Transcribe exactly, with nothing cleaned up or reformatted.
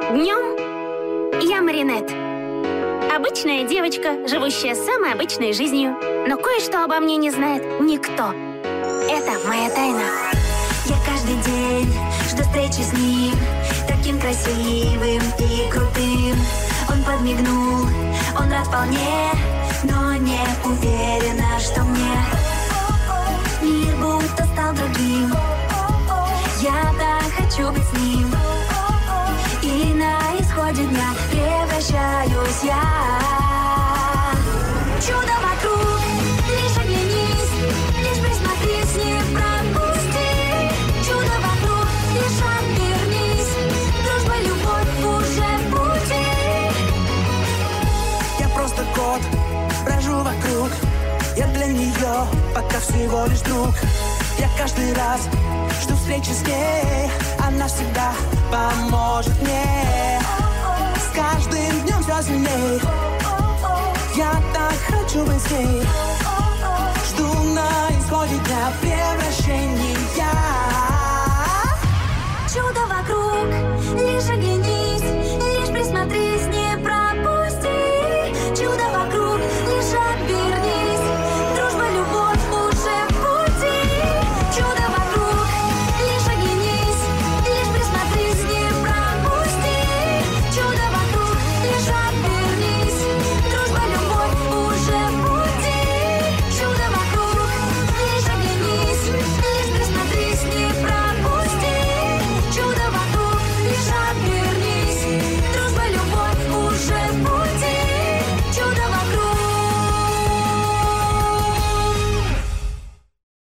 Днем я Маринет. Обычная девочка, живущая самой обычной жизнью. Но кое-что обо мне не знает никто. Это моя тайна. Я каждый день жду встречи с ним, таким красивым и крутым. Он подмигнул, он рад вполне, но не уверена, что мне мир будто стал другим. Я так хочу быть с ним, и на исходе дня превращаюсь я. Чудо вокруг, лишь оглянись, лишь присмотрись, не пропусти. Чудо вокруг, лишь обернись, дружба, любовь уже в пути. Я просто кот, брожу вокруг, я для нее пока всего лишь друг. Я каждый раз жду встречи с ней, она всегда поможет мне. С каждым днем все сильней, я так хочу быть с ней. Жду на исходе дня превращения.